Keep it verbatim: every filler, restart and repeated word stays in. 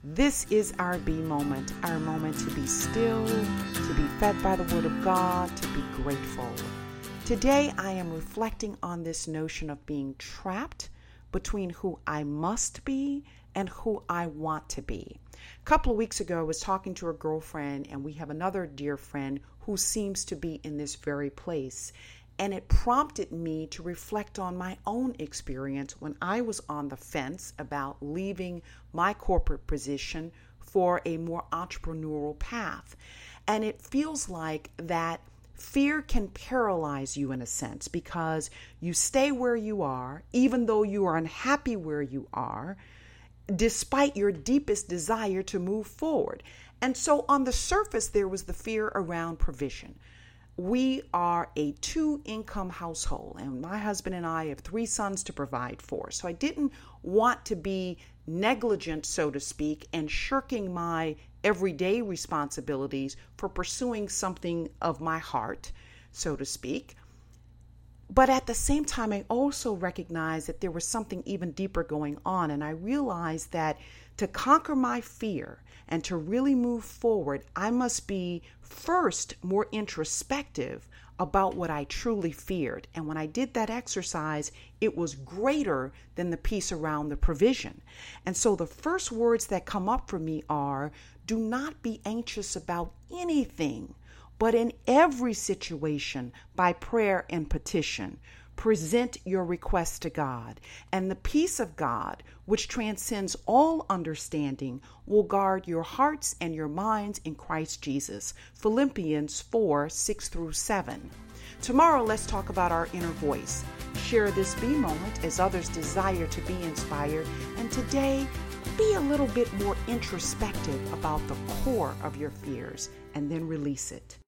This is our B moment, our moment to be still, to be fed by the Word of God, to be grateful. Today, I am reflecting on this notion of being trapped between who I must be and who I want to be. A couple of weeks ago, I was talking to a girlfriend, and we have another dear friend who seems to be in this very place. And it prompted me to reflect on my own experience when I was on the fence about leaving my corporate position for a more entrepreneurial path. And it feels like that fear can paralyze you in a sense because you stay where you are, even though you are unhappy where you are, despite your deepest desire to move forward. And so on the surface, there was the fear around provision. We are a two-income household, and my husband and I have three sons to provide for. So I didn't want to be negligent, so to speak, and shirking my everyday responsibilities for pursuing something of my heart, so to speak. But at the same time, I also recognized that there was something even deeper going on, and I realized that to conquer my fear and to really move forward, I must be first more introspective about what I truly feared. And when I did that exercise, it was greater than the piece around the provision. And so the first words that come up for me are, do not be anxious about anything, but in every situation, by prayer and petition, present your requests to God, and the peace of God, which transcends all understanding, will guard your hearts and your minds in Christ Jesus. Philippians four, six through seven. Tomorrow, let's talk about our inner voice. Share this B moment as others desire to be inspired. And today, be a little bit more introspective about the core of your fears and then release it.